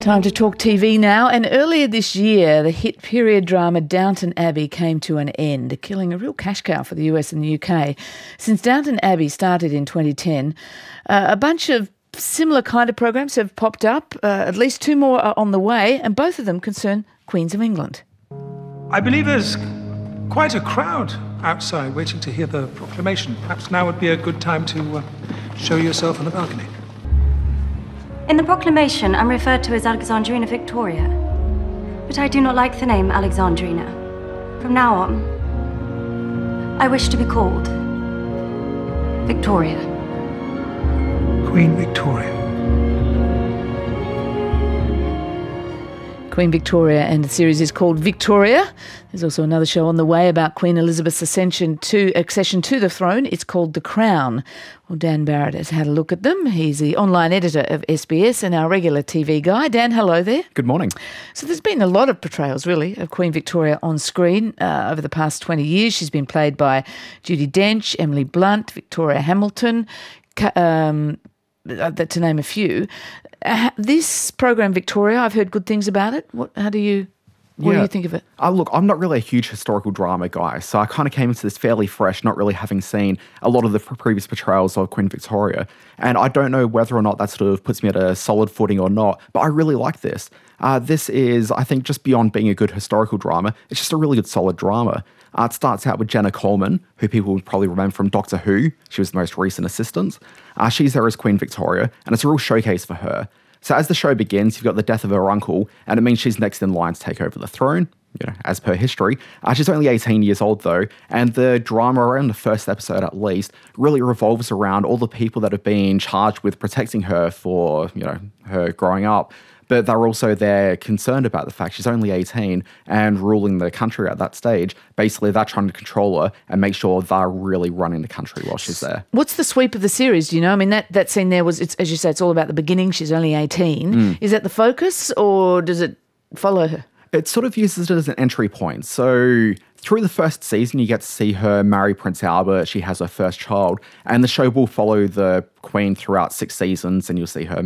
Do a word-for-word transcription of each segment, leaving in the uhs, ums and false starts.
Time to talk T V now. And earlier this year, the hit period drama Downton Abbey came to an end, killing a real cash cow for the U S and the U K. Since Downton Abbey started in twenty ten, uh, a bunch of similar kind of programs have popped up. Uh, at least two more are on the way, and both of them concern Queens of England. I believe there's quite a crowd outside waiting to hear the proclamation. Perhaps now would be a good time to uh, show yourself on the balcony. In the proclamation, I'm referred to as Alexandrina Victoria, but I do not like the name Alexandrina. From now on, I wish to be called Victoria. Queen Victoria. Queen Victoria, and the series is called Victoria. There's also another show on the way about Queen Elizabeth's ascension to accession to the throne. It's called The Crown. Well, Dan Barrett has had a look at them. He's the online editor of S B S and our regular T V guy. Dan, hello there. Good morning. So there's been a lot of portrayals, really, of Queen Victoria on screen uh, over the past twenty years. She's been played by Judi Dench, Emily Blunt, Victoria Hamilton, um, to name a few. Uh, this program, Victoria, I've heard good things about it. What? How do you... What yeah. do you think of it? Uh, look, I'm not really a huge historical drama guy, so I kind of came into this fairly fresh, not really having seen a lot of the previous portrayals of Queen Victoria. And I don't know whether or not that sort of puts me at a solid footing or not, but I really like this. Uh, this is, I think, just beyond being a good historical drama, it's just a really good solid drama. Uh, it starts out with Jenna Coleman, who people would probably remember from Doctor Who. She was the most recent assistant. Uh, she's there as Queen Victoria, and it's a real showcase for her. So as the show begins, you've got the death of her uncle, and it means she's next in line to take over the throne, you know, as per history. Uh, she's only eighteen years old, though, and the drama around the first episode, at least, really revolves around all the people that have been charged with protecting her for, you know, her growing up. But they're also there concerned about the fact she's only eighteen and ruling the country at that stage. Basically, they're trying to control her and make sure they're really running the country while she's there. What's the sweep of the series? Do you know? I mean, that, that scene there was, it's, as you say, it's all about the beginning. She's only eighteen. Mm. Is that the focus, or does it follow her? It sort of uses it as an entry point. So through the first season, you get to see her marry Prince Albert. She has her first child. And the show will follow the Queen throughout six seasons, and you'll see her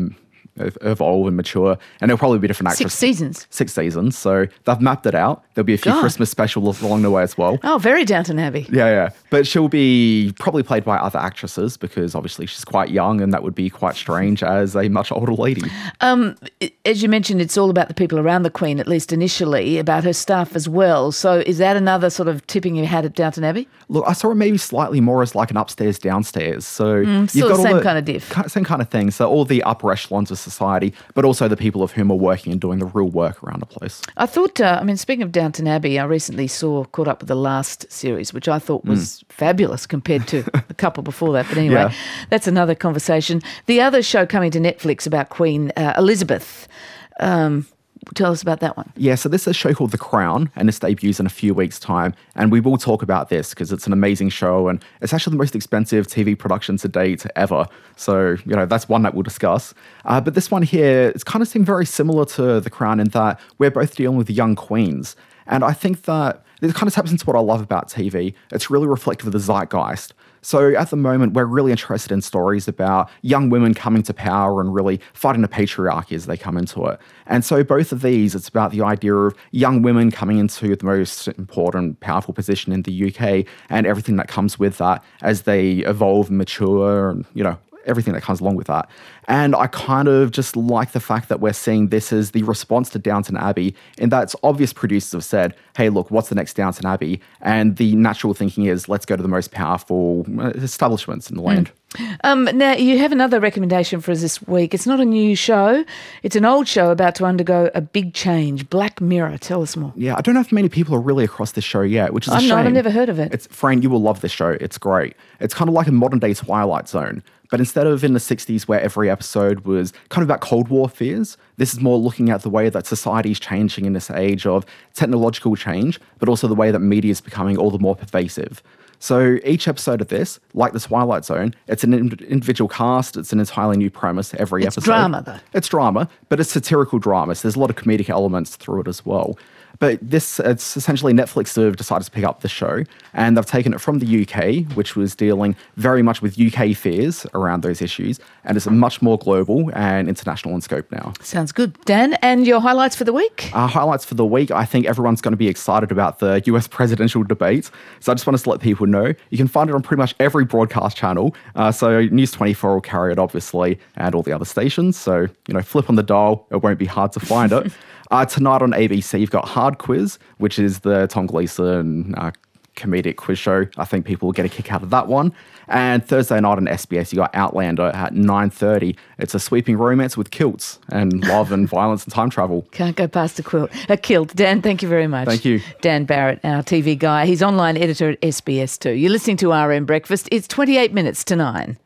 evolve and mature, and it'll probably be different actors. Six seasons? Six seasons. So they've mapped it out. There'll be a few God. Christmas specials along the way as well. Oh, very Downton Abbey. Yeah, yeah. But she'll be probably played by other actresses because obviously she's quite young, and that would be quite strange as a much older lady. Um, as you mentioned, it's all about the people around the Queen, at least initially, about her staff as well. So is that another sort of tipping you had at Downton Abbey? Look, I saw it maybe slightly more as like an upstairs, downstairs. So mm, still you've got the same all the, kind of diff. Same kind of thing. So all the upper echelons of society, but also the people of whom are working and doing the real work around the place. I thought, uh, I mean, speaking of Downton Abbey, I recently saw, caught up with the last series, which I thought was mm. fabulous compared to the couple before that. But anyway, yeah. that's another conversation. The other show coming to Netflix about Queen uh, Elizabeth, um, tell us about that one. Yeah, so this is a show called The Crown, and this debuts in a few weeks' time. And we will talk about this because it's an amazing show, and it's actually the most expensive T V production to date ever. So, you know, that's one that we'll discuss. Uh, but this one here, it's kind of seemed very similar to The Crown in that we're both dealing with young queens. And I think that this kind of taps into what I love about T V. It's really reflective of the zeitgeist. So at the moment, we're really interested in stories about young women coming to power and really fighting the patriarchy as they come into it. And so both of these, it's about the idea of young women coming into the most important, powerful position in the U K and everything that comes with that as they evolve and mature and, you know, everything that comes along with that. And I kind of just like the fact that we're seeing this as the response to Downton Abbey, in that it's obvious producers have said, hey, look, what's the next Downton Abbey? And the natural thinking is, let's go to the most powerful establishments in the land. Mm. Um, now, you have another recommendation for us this week. It's not a new show. It's an old show about to undergo a big change. Black Mirror. Tell us more. Yeah, I don't know if many people are really across this show yet, which is a I'm shame. not. I've never heard of it. It's, Fran, you will love this show. It's great. It's kind of like a modern-day Twilight Zone. But instead of in the sixties where every episode was kind of about Cold War fears, this is more looking at the way that society is changing in this age of technological change, but also the way that media is becoming all the more pervasive. So each episode of this, like the Twilight Zone, it's an individual cast, it's an entirely new premise every it's episode. It's drama, though. It's drama, but it's satirical drama, so there's a lot of comedic elements through it as well. But this, it's essentially Netflix have decided to pick up the show, and they've taken it from the U K, which was dealing very much with U K fears around those issues, and it's much more global and international in scope now. Sounds Sounds good. Dan, and your highlights for the week? Uh, highlights for the week, I think everyone's going to be excited about the U S presidential debate. So I just want to let people know, you can find it on pretty much every broadcast channel. Uh, so News twenty-four will carry it, obviously, and all the other stations. So, you know, flip on the dial. It won't be hard to find it. uh, tonight on A B C, you've got Hard Quiz, which is the Tom Gleeson uh, comedic quiz show. I think people will get a kick out of that one. And Thursday night on S B S, you got Outlander at nine thirty. It's a sweeping romance with kilts and love and violence and time travel. Can't go past a quilt. A kilt. Dan, thank you very much. Thank you. Dan Barrett, our T V guy. He's online editor at S B S two. You're listening to R M Breakfast. It's twenty-eight minutes to nine.